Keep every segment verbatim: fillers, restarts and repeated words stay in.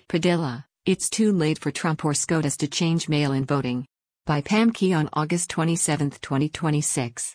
Padilla, it's too late for Trump or SCOTUS to change mail-in voting. By Pam Key on August twenty-seventh, twenty twenty-six.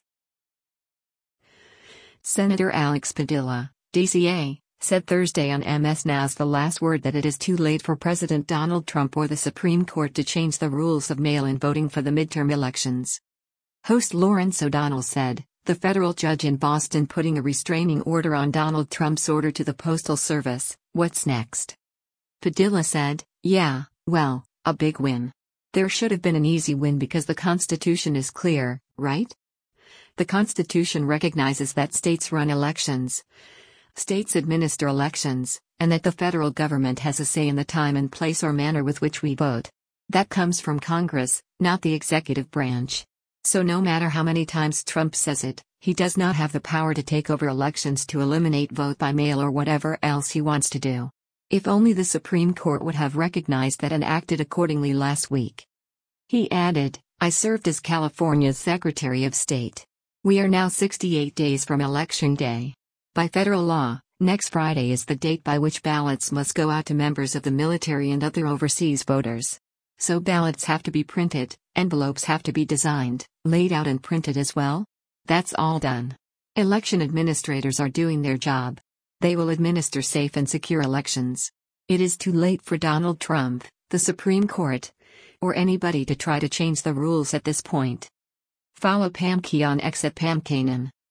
Senator Alex Padilla, D C A, said Thursday on M S Now's The Last Word that it is too late for President Donald Trump or the Supreme Court to change the rules of mail-in voting for the midterm elections. Host Lawrence O'Donnell said, the federal judge in Boston putting a restraining order on Donald Trump's order to the Postal Service, what's next? Padilla said, yeah, well, a big win. There should have been an easy win because the Constitution is clear, right? The Constitution recognizes that states run elections. States administer elections, and that the federal government has a say in the time and place or manner with which we vote. That comes from Congress, not the executive branch. So no matter how many times Trump says it, he does not have the power to take over elections to eliminate vote by mail or whatever else he wants to do. If only the Supreme Court would have recognized that and acted accordingly last week. He added, I served as California's Secretary of State. We are now sixty-eight days from Election Day. By federal law, next Friday is the date by which ballots must go out to members of the military and other overseas voters. So ballots have to be printed, envelopes have to be designed, laid out and printed as well. That's all done. Election administrators are doing their job. They will administer safe and secure elections. It is too late for Donald Trump, the Supreme Court, or anybody to try to change the rules at this point. Follow Pam Key on X at Pam Kanan.